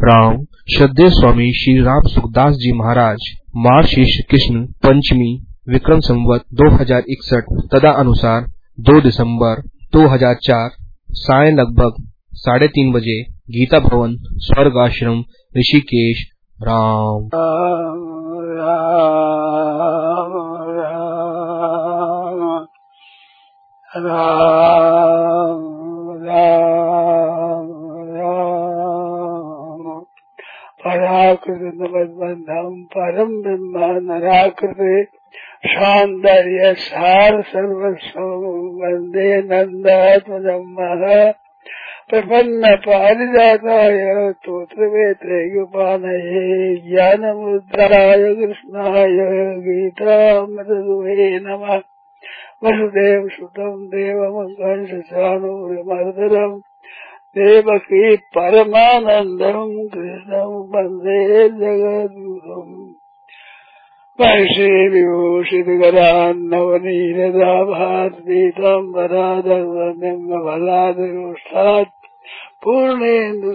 राम श्रद्धेय स्वामी श्री राम सुखदास जी महाराज मार्गशीर्ष कृष्ण पंचमी विक्रम संवत 2061 तदा अनुसार 2 दिसंबर 2004 साय लगभग 3:30 बजे गीता भवन स्वर्ग आश्रम ऋषिकेश। राम राम राम राम राम राम पराकृत नमद्बंधम परम ब्रह्म नराकृते सौंदर्य सार सर्वस्व वंदे नंदात्मजम् प्रपन्न पारिजाताय स्तोत्रवेत्रैकपाणये ज्ञानमुद्राय कृष्णाय गीतामृतदुहे नमः। वसुदेव सुतं देवं कंसचाणूरमर्दनम् देवकी परमानन्दं कृष्णं वन्दे जगद्गुरुम्। वैश्रीविभूषितकरान्नवनीरदाभातीताम्बराधर्वनिम्बफलादिरोष्ठात् पूर्णेन्दु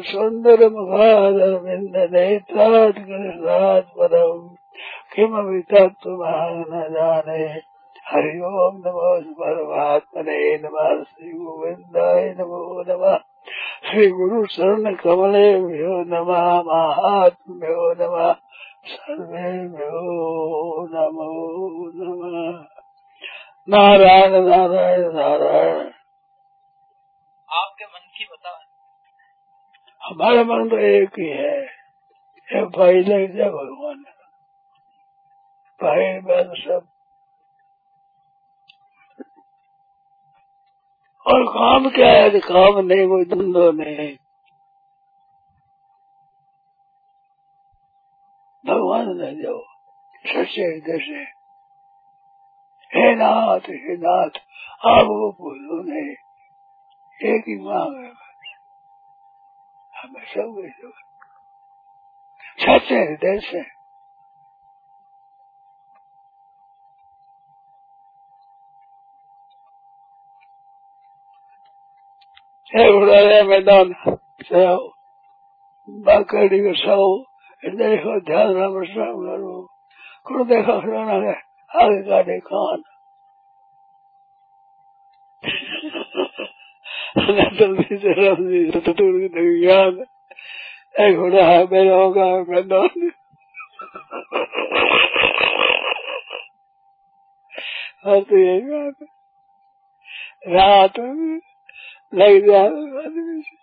सुन्दरमुखादरविन्दनेत्रात् कृष्णात् परम् किमपि तत्त्वमहं न जाने। हरि ओम नमो परमात्मने नमः। श्री गोविंदाय नमो नमः। श्री गुरु चरण कमलेभ्यो नमः। महात्म्यो नमः। सर्वेभ्यो नमो नमः। नारायण नारायण नारायण। आपके मन की बता। हमारा मन तो एक ही है, ये भाई लग जाए भगवान भाई बहन सब। और काम क्या है? काम नहीं, कोई धंधो नहीं। भगवान ने जो सच्चे हृदय से हे नाथ आप वो भूलो नहीं, एक ही मांग है हमें सब सच्चे हृदय से। उड़ाया मैदान बाकड़ी को सौ देखो ध्यान राम श्राम करो करो देखो खिलौना है आगे काटे कान ज्ञान एक घोड़ा है मेरा होगा मैदान और तो यही बात रात लग जाए आदमी से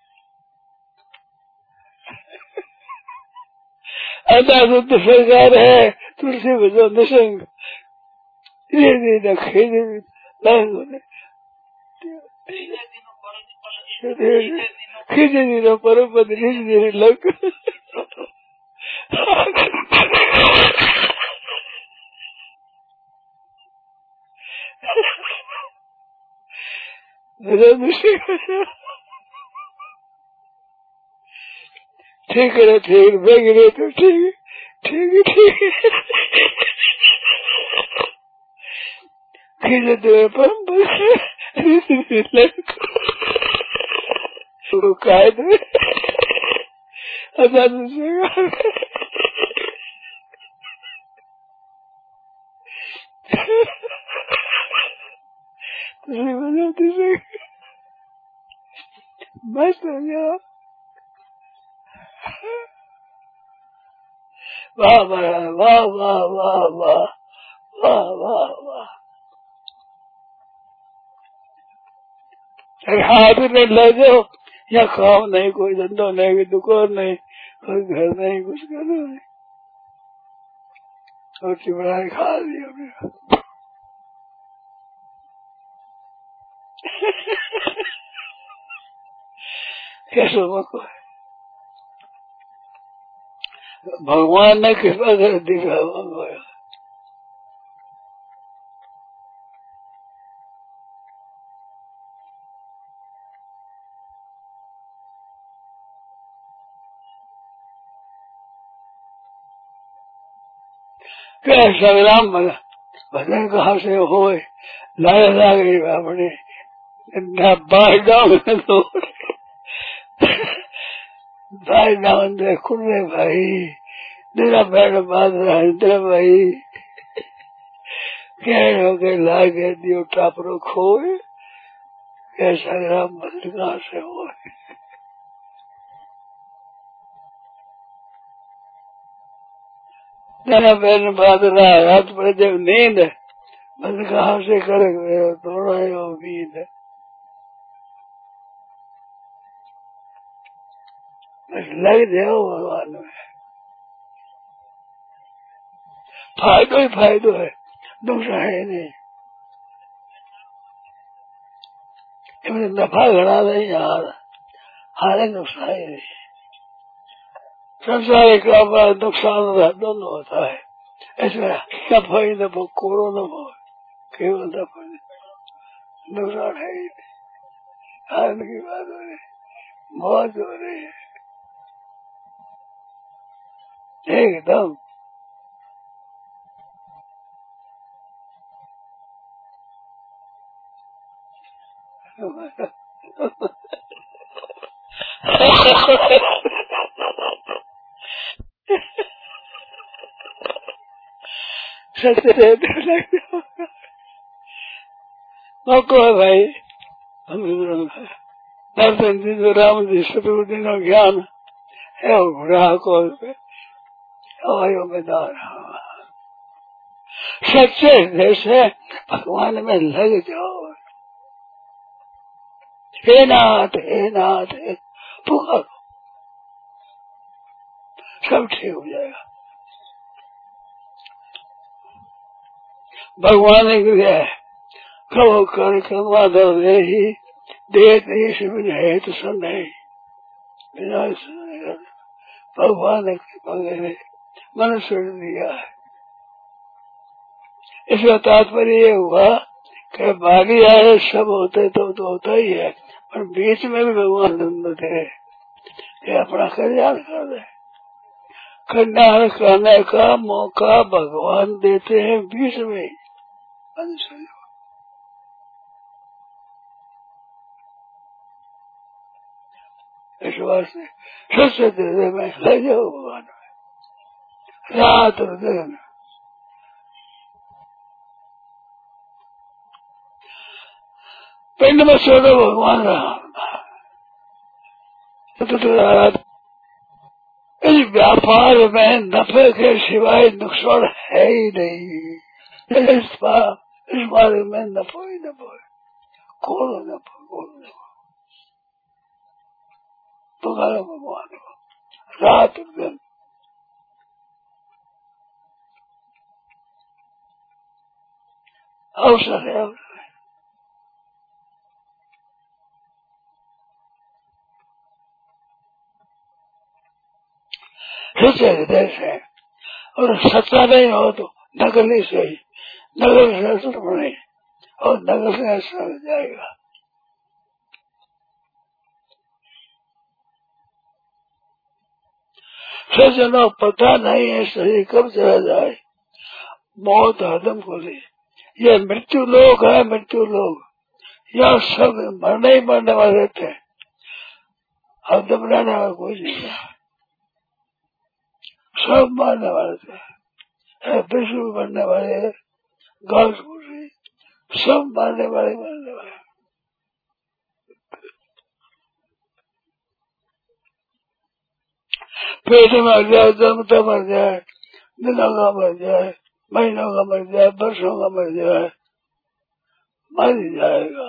अदालत सरकार है तुलसी भजो निसंग खींचे दिनों परम पद लग ठीक है ठीक बेगरे तो ठीक ठीक ठीक खींचे दिनों परम पद कायद में अदालत से मस्त हो गया। वाह वाह वाह वाह वाह वाह वाह वाह वाह। हाथ में ले जाओ, या काम नहीं, कोई धंधा नहीं, कोई दुकान नहीं, कोई घर नहीं, कुछ करना नहीं, और चिमड़ाई खा लिया मेरा। कैसे मको भगवान ने कृपा कर दिखा मंगवाया। क्या संग्राम भजन कहाँ से हो लाया ला गई अपने बाहर गाँव में तो भाई नाम दे कुर्रे भाई तेरा बैठ बात रहा तेरा भाई कह हो के लागे दियो टापरो खोए कैसा राम मंदिर कहाँ से हो तेरा बैठ बात रहा रात पर जब नींद बस कहाँ से करे मेरा थोड़ा ही उम्मीद है बस लग जाओ भगवान में फायदो ही फायदो है दूसरा है नहीं इनमें नफा घड़ा नहीं यार हारे नुकसान ही नहीं संसार का बड़ा नुकसान दोनों होता है इसमें नफा ही नफा कोरो नफा केवल नफा नुकसान है ही नहीं हारने की बात हो रही मौत हो रही है एकदम सत्य मौको है भाई दर्शन जी तो राम जी सतगुरु नो ज्ञान है घोड़ा को में सच्चे जैसे भगवान में लग जाओ हे नाथ पुकारो सब ठीक हो जाएगा भगवान ने कहा कहो कर कमा दो ही दे शिविर है तो सुन नहीं भगवान ने कृपा करे मन सुन दिया है इसका तात्पर्य ये हुआ कि बाकी आए सब होते तो होता ही है पर बीच में भी भगवान दंड थे कि अपना कल्याण कर दे कल्याण करने का मौका भगवान देते हैं बीच में इस वास्ते सच्चे हृदय में ले जाओ भगवान में रात और दिन पिंड में छोड़ो भगवान राम इस व्यापार में नफे के सिवाय नुकसान है ही नहीं इस बारे में नफो ही नफो है खोलो नफो पुकारो भगवान को रात दिन अवसर है सच्चे हृदय से और सच्चा नहीं हो तो नकली से ही नगर से असर बने और नगर से असर हो जाएगा सज्जनों पता नहीं है शरीर कब चला जाए मौत हदम को ले ये मृत्यु लोग है मृत्यु लोग यह सब मरने ही मरने वाले रहते हैं हदम रहने वाला कोई नहीं है सब मारने वाले थे विश्व मरने वाले घास फूसी सब मरने वाले पेट में मर जाए जन्मता मर जाए दिनों का मर जाए महीनों का मर जाए वर्षों का मर जाए मर ही जाएगा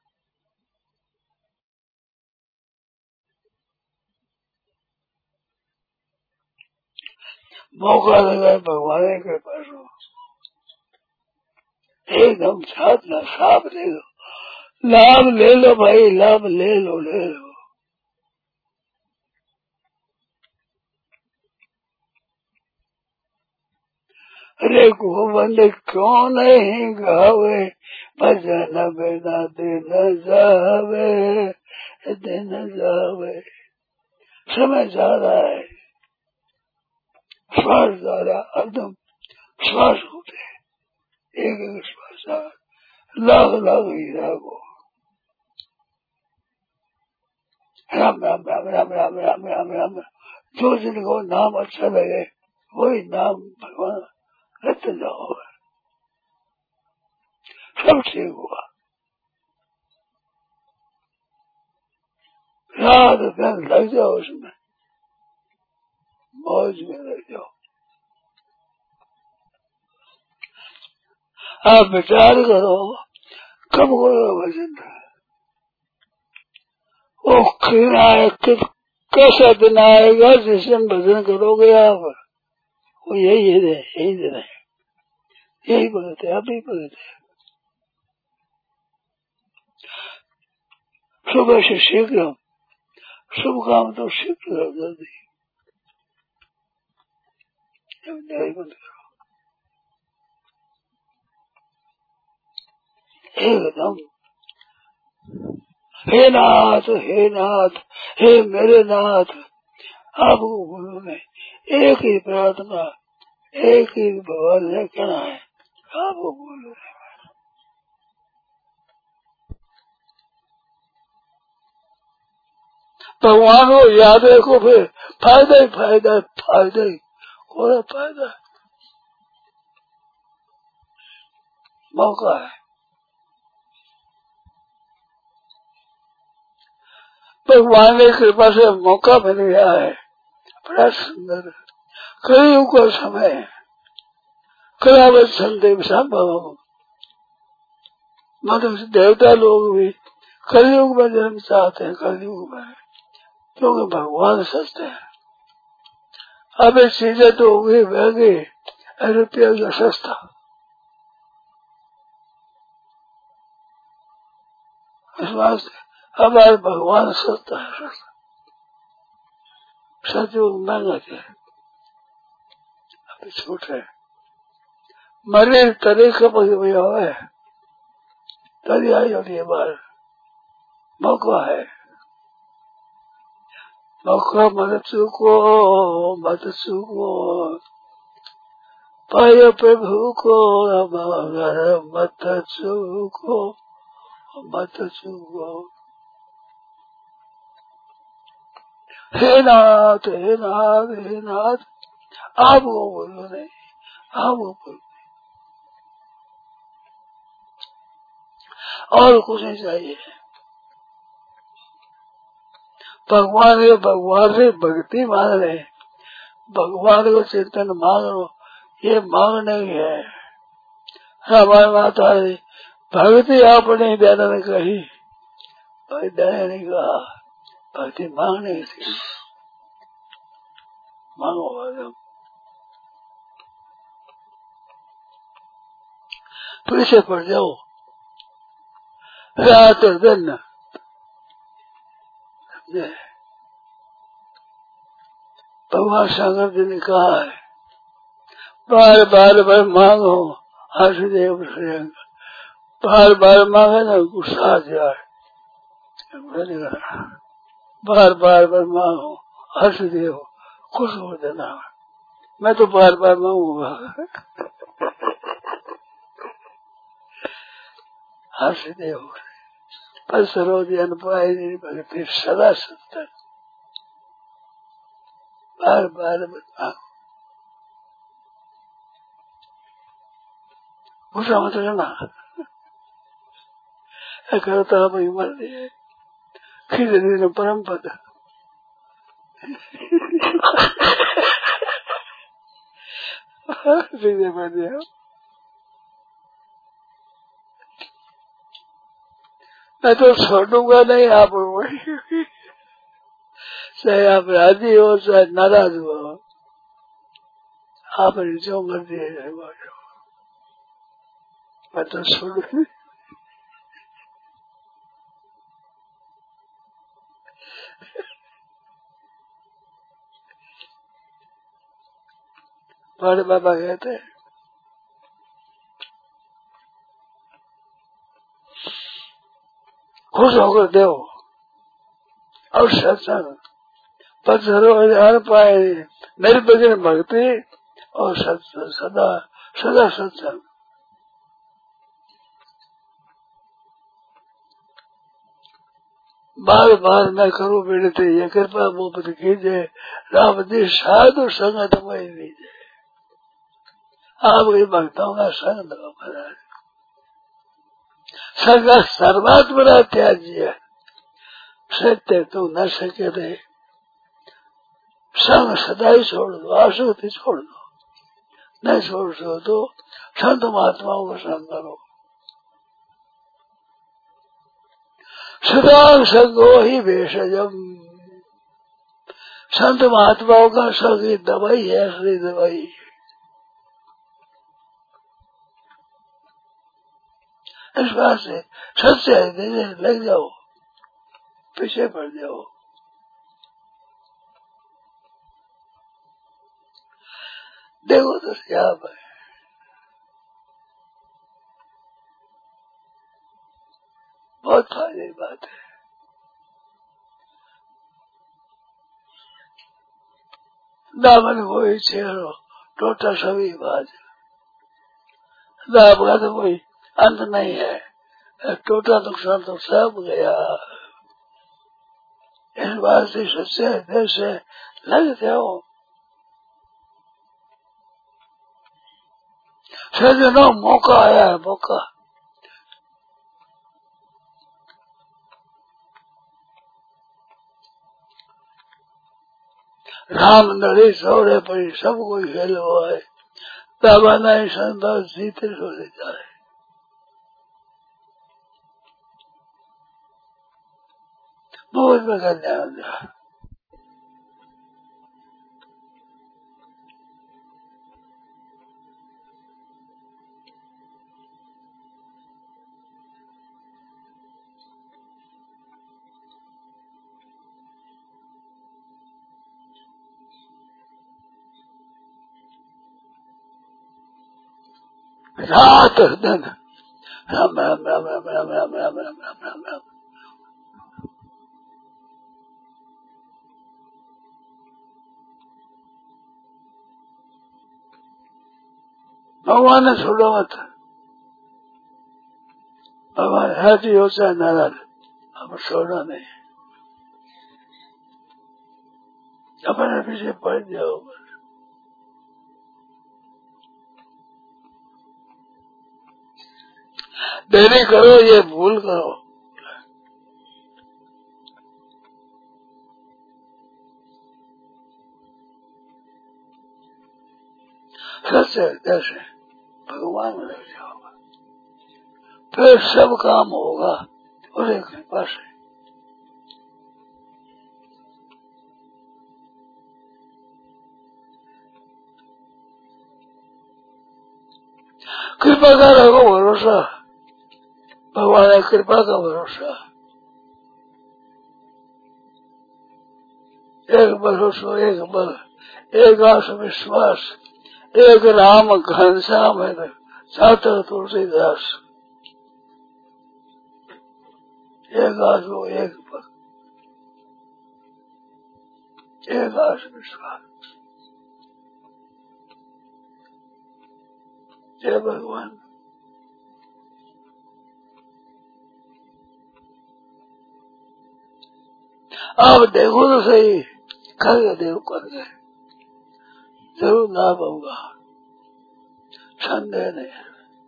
मौका लगा भगवान के पास एकदम साफ ले लो लाभ ले लो भाई लाभ ले लो अरे गोबंद क्यों नहीं गावे भजन बिना दिन जावे समय जा रहा है श्वास जा रहा एकदम श्वास होते एक श्वास लाख हीरा को राम राम राम राम राम राम राम राम। जो जिनको नाम अच्छा लगे वही नाम भगवान लेते जाओ, सब ठीक हुआ। रात दिन लग जाओ उसमें, मौज में लग जाओ। आप विचार करो कब करो भजन, वो दिन आए कैसा दिन आएगा जिस दिन भजन करोगे आप, वो यही दिन है, यही भगत है, अभी भगत है। सुबह से शीघ्र शुभ काम तो शीघ्र हो जल्दी, बंद करो एकदम। हे नाथ हे नाथ हे मेरे नाथ, आपको बोलो नहीं, एक ही प्रार्थना एक ही भगवान से कहना है, आपको बोलो। भगवान को याद रखो, फिर फायदा ही फायदा, फायदा ही और फायदा, मौका है। भगवान की कृपा से मौका मिल गया है, बड़ा सुंदर। कलयुग का समय, कलावत संदेव संभव, मतलब देवता लोग भी कलयुग में जन्म चाहते हैं, कलयुग में, क्योंकि भगवान सस्ते हैं। अब एक चीजें तो होगी महंगी, रुपया का सस्ता। इस वास्ते हमारे भगवान सस्ता है, सस्ता। सतयुग महंगा थे, अभी छूट है। मरे तरी कब है, तरी आई होती है बार, मौका है, मौका मत चूको, मत चूको, पाय प्रभु को मगर मत चूको, मत चूको। हे नाथ हे नाथ हे नाथ, आपको बोलो नहीं, आपको बोलो और कुछ नहीं चाहिए। भगवान से भक्ति मांग रहे, भगवान को चिंतन मांग लो, ये मांगने की है। हमारी माता भक्ति आपने देना ने कही, देने नहीं कहा, भक्ति मांगने की थी। मांगो जब पीछे पड़ जाओ, रात दिन भगवान शंकर जी ने कहा है, बार बार मांगो हर्षदेव श्रेयंग, बार बार मांगे ना गुस्सा आ जाए, बार बार मांगो हर्षदेव खुश हो देना। मैं तो बार बार मांगूंगा हर्षदेव, पर सरोज अनुपाय भक्ति सदा सत्य, बार बार मांगो, गुस्सा मत करना, करता भाई मर्जी है, खिल परम पद सीधे पड़ दिया। मैं तो छोड़ूंगा नहीं आप, चाहे आप राजी हो चाहे नाराज हो, आप जो मर्जी है मैं तो छोड़ू। बड़े बाबा कहते हैं, खुश होकर दो और सत्संग पत्थर पाए, निर्विघ्न भक्ति और सदा सदा सत्संग। बार बार मैं करूँ विनती, ये कृपा मुझ कीजिए राम जी, साधु संगत में लीजिए, आपके भक्तों का संग दो महाराज। संग सर्वात्मना त्याज्य, सत्य तू न सके रे, संग सदाई छोड़ दो, आसक्ति छोड़ दो, नहीं छोड़ सको तो संत महात्माओं को संग करो। सदा संगो ही भेषजम, संत महात्माओं का संग ही दवाई है, असली दवाई। इस बात से सच्चे लग जाओ, पीछे पड़ जाओ। देखो तो क्या है, बहुत फायदे की बात है। दामन कोई छेड़ो टोटा सभी बाज, दाम का तो कोई अंत नहीं है, टोटा नुकसान तो सब गया। इस बात से सच्चे हृदय से लग जाओ। सजनो मौका आया है, मौका। राम नड़ी सौड़े पर सब कोई खेल हुआ है, दावा नहीं संता जीते सो जाए। बहुत में कल्याण जाए। रात दिन राम राम राम राम राम राम राम राम राम राम राम। भगवान ने छोड़ो मत, भगवान हाथी हो चाहे नाराज, अब छोड़ना नहीं, अपने पीछे पड़ जाओ। देरी करो, ये भूल करो। सच्चे जैसे भगवान में लग जाओगा, फिर सब काम होगा उसी कृपा से। कृपा का रखो भरोसा, भगवान है कृपा का भरोसा। एक भरोसा, एक बल, एक आस विश्वास, एक राम घनश्याम है छात्र तुलसीदास। एक आसो, एक बल, एक आस विश्वास। जय भगवान। आप देखो तो सही, कर देव कर गए, जरूर लाभ होगा, संदेह नहीं है।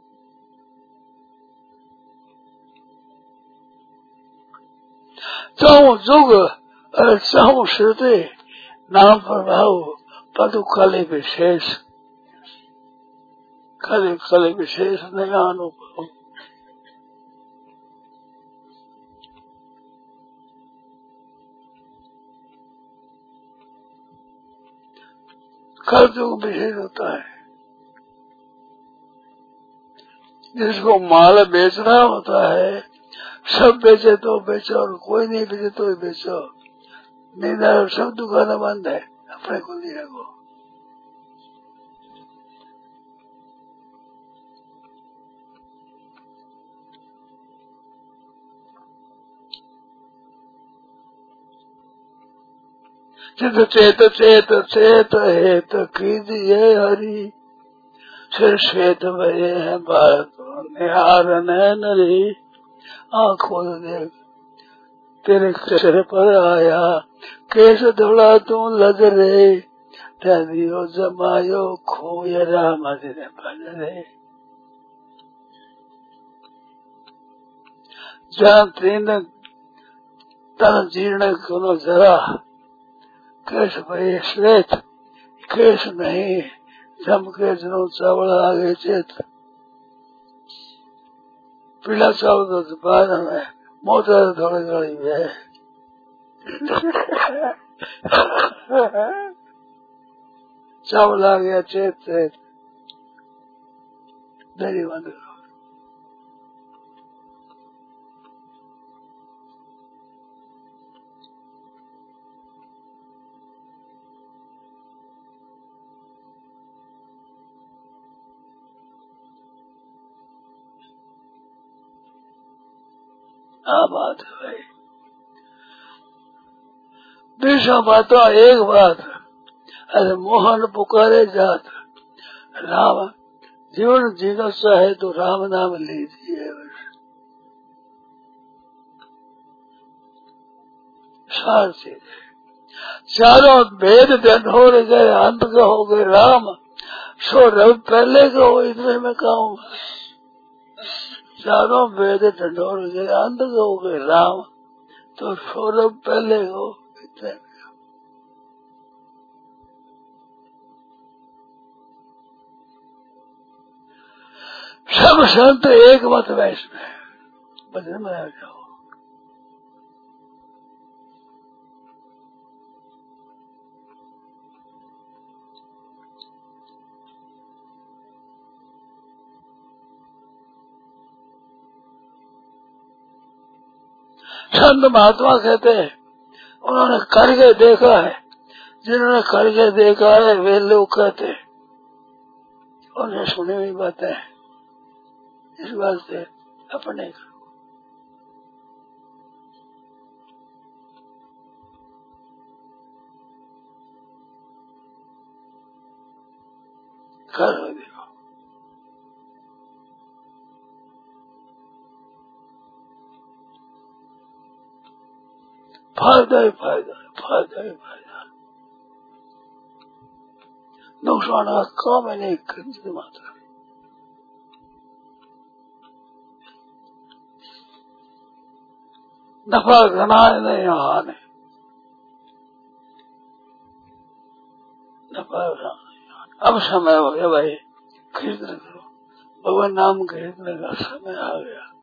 चाहूं जुग चाहूं श्रुति, नाम प्रभाव पदु कले विशेष, कले विशेष नया अनुभव। कलयुग विशेष होता है, जिसको माल बेचना होता है, सब बेचे तो बेचो और कोई नहीं बेचे तो ही बेचो। नहीं सब दुकानें बंद है, अपने को नहीं रखो। चित चेत चेत चेत हेत कीजिए हरि, सिर श्वेत भये है भारत निहार नैन रे। आँख खोल देख, तेरे सिर पर आया, केस धोला तू लज रे, दियो जमायो खोय राम तेरे भज रे। जहाँ तीन तन जीर्ण कोनो जरा, केस भये श्वेत, केस नहीं जम के जनो चावल आगे चेत। पीला चावल तो बाद में मोटा थोड़ी गली है। चावल आ गया चेत चेत, दरी बंद करो। बात है भाई। दूसरा बात एक बात, अरे मोहन पुकारे जात, राम जीवन जीना चाहे तो राम नाम लीजिए। सार चीज चारों भेद ढंढोर गए, अंत का हो गए राम, सो रब पहले का हो इतने में कहूँ। चारों वेद ढंढोर गए, अंत हो गए राम, तो सौरभ पहले हो इतने। सब संत एक मत में इसमें बदल में आ जाओ। संत महात्मा कहते हैं उन्होंने करके देखा है, जिन्होंने करके देखा है वे लोग कहते हैं, उन्हें सुनी हुई बातें हैं। इस बात से अपने कर देखो। फायदा ही फायदा, फायदा ही फायदा, नुकसान का काम है नहीं करते मात्र। नफा घना नहीं यहाँ नहीं, नफा घना। अब समय हो गया भाई, खरीदने करो, भगवान नाम खरीदने का समय आ गया।